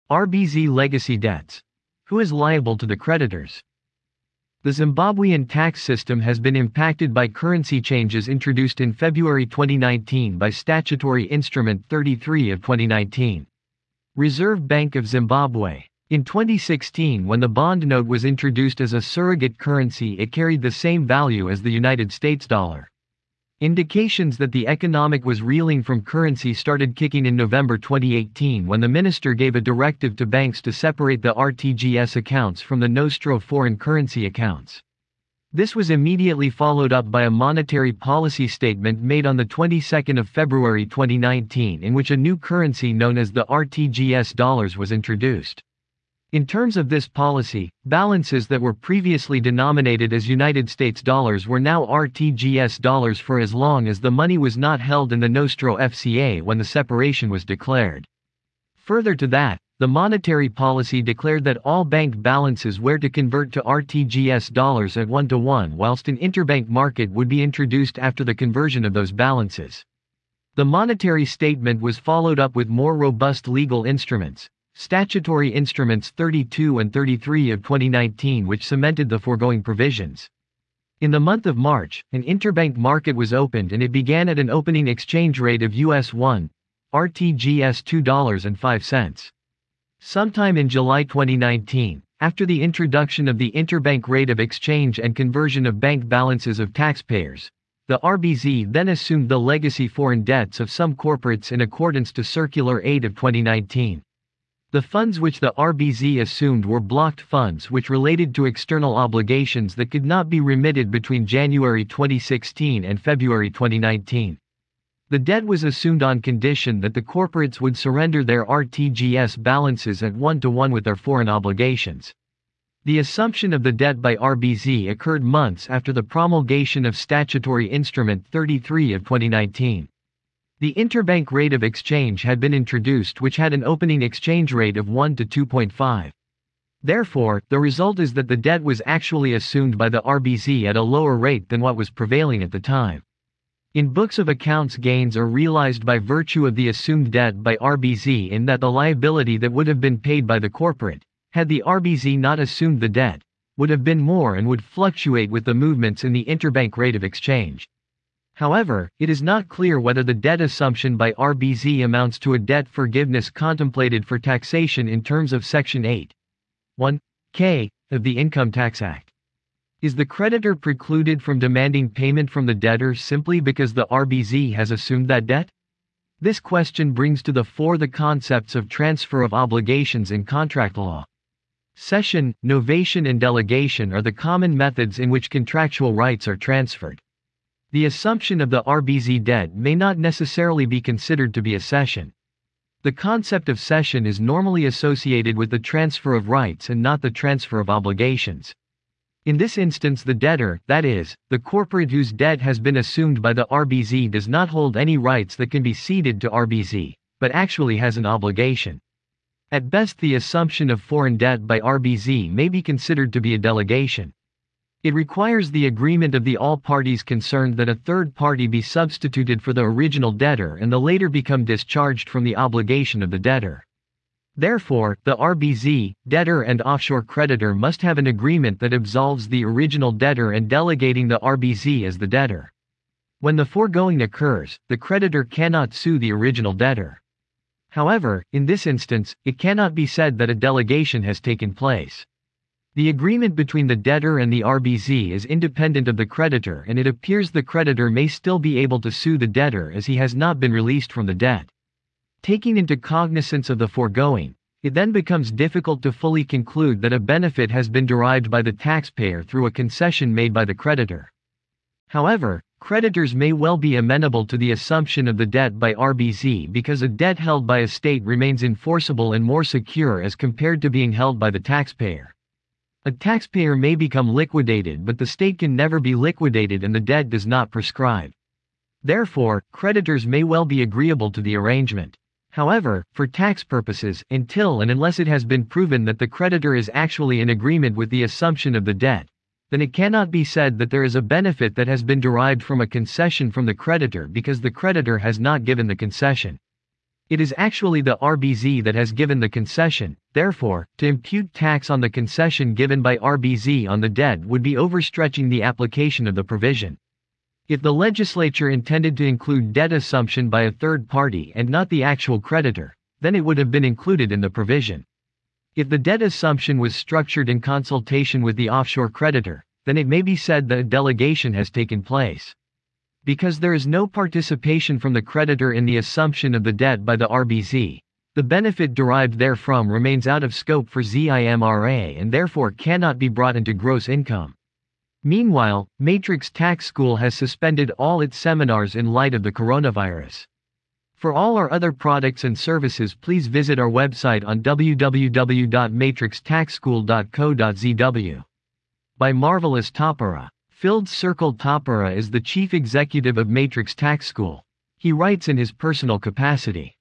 RBZ legacy debts. Who is liable to the creditors? The Zimbabwean tax system has been impacted by currency changes introduced in February 2019 by Statutory Instrument 33 of 2019. Reserve Bank of Zimbabwe. In 2016, when the bond note was introduced as a surrogate currency, it carried the same value as the United States dollar. Indications that the economic was reeling from currency started kicking in November 2018 when the minister gave a directive to banks to separate the RTGS accounts from the Nostro foreign currency accounts. This was immediately followed up by a monetary policy statement made on the 22nd of February 2019 in which a new currency known as the RTGS dollars was introduced. In terms of this policy, balances that were previously denominated as United States dollars were now RTGS dollars for as long as the money was not held in the Nostro FCA when the separation was declared. Further to that, the monetary policy declared that all bank balances were to convert to RTGS dollars at 1-to-1, whilst an interbank market would be introduced after the conversion of those balances. The monetary statement was followed up with more robust legal instruments, Statutory Instruments 32 and 33 of 2019, which cemented the foregoing provisions. In the month of March, an interbank market was opened and it began at an opening exchange rate of US $1, RTGS $2.05. Sometime in July 2019, after the introduction of the interbank rate of exchange and conversion of bank balances of taxpayers, the RBZ then assumed the legacy foreign debts of some corporates in accordance to Circular 8 of 2019. The funds which the RBZ assumed were blocked funds which related to external obligations that could not be remitted between January 2016 and February 2019. The debt was assumed on condition that the corporates would surrender their RTGS balances at 1-to-1 with their foreign obligations. The assumption of the debt by RBZ occurred months after the promulgation of Statutory Instrument 33 of 2019. The interbank rate of exchange had been introduced, which had an opening exchange rate of 1 to 2.5. Therefore, the result is that the debt was actually assumed by the RBZ at a lower rate than what was prevailing at the time. In books of accounts, gains are realized by virtue of the assumed debt by RBZ in that the liability that would have been paid by the corporate, had the RBZ not assumed the debt, would have been more and would fluctuate with the movements in the interbank rate of exchange. However, it is not clear whether the debt assumption by RBZ amounts to a debt forgiveness contemplated for taxation in terms of Section 8(1)(k) of the Income Tax Act. Is the creditor precluded from demanding payment from the debtor simply because the RBZ has assumed that debt? This question brings to the fore the concepts of transfer of obligations in contract law. Cession, novation and delegation are the common methods in which contractual rights are transferred. The assumption of the RBZ debt may not necessarily be considered to be a cession. The concept of cession is normally associated with the transfer of rights and not the transfer of obligations. In this instance, the debtor, that is, the corporate whose debt has been assumed by the RBZ, does not hold any rights that can be ceded to RBZ, but actually has an obligation. At best, the assumption of foreign debt by RBZ may be considered to be a delegation. It requires the agreement of all parties concerned that a third party be substituted for the original debtor and the later become discharged from the obligation of the debtor. Therefore, the RBZ, debtor and offshore creditor must have an agreement that absolves the original debtor and delegating the RBZ as the debtor. When the foregoing occurs, the creditor cannot sue the original debtor. However, in this instance, it cannot be said that a delegation has taken place. The agreement between the debtor and the RBZ is independent of the creditor, and it appears the creditor may still be able to sue the debtor as he has not been released from the debt. Taking into cognizance of the foregoing, it then becomes difficult to fully conclude that a benefit has been derived by the taxpayer through a concession made by the creditor. However, creditors may well be amenable to the assumption of the debt by RBZ because a debt held by a state remains enforceable and more secure as compared to being held by the taxpayer. A taxpayer may become liquidated, but the state can never be liquidated and the debt does not prescribe. Therefore, creditors may well be agreeable to the arrangement. However, for tax purposes, until and unless it has been proven that the creditor is actually in agreement with the assumption of the debt, then it cannot be said that there is a benefit that has been derived from a concession from the creditor because the creditor has not given the concession. It is actually the RBZ that has given the concession, therefore, to impute tax on the concession given by RBZ on the debt would be overstretching the application of the provision. If the legislature intended to include debt assumption by a third party and not the actual creditor, then it would have been included in the provision. If the debt assumption was structured in consultation with the offshore creditor, then it may be said that a delegation has taken place. Because there is no participation from the creditor in the assumption of the debt by the RBZ, the benefit derived therefrom remains out of scope for ZIMRA and therefore cannot be brought into gross income. Meanwhile, Matrix Tax School has suspended all its seminars in light of the coronavirus. For all our other products and services, please visit our website on www.matrixtaxschool.co.zw. By Marvelous Tapara. Filled Circle Tapara is the chief executive of Matrix Tax School. He writes in his personal capacity.